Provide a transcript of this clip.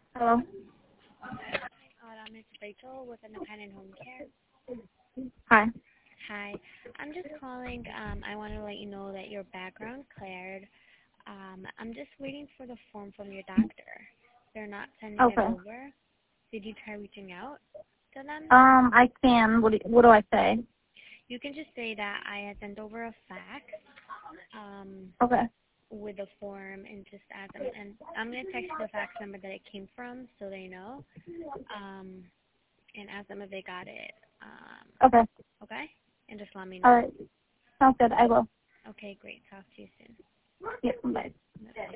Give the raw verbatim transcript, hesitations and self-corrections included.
Hello. Autumn, it's Rachel with Independent Home Care. Hi. Hi. I'm just calling. Um, I want to let you know that your background cleared. Um, I'm just waiting for the form from your doctor. They're not sending it Okay. over. Did you try reaching out to them? Um, I can. What do, what do I say? You can just say that I had sent over a fax um, Okay. with the form and just ask them. And I'm going to text you the fax number that it came from so they know. Um, and ask them if they got it. Um, Okay. okay? And just let me All know. right. Sounds good. I will. Okay, great. Talk to you soon. Yeah, bye. Bye-bye.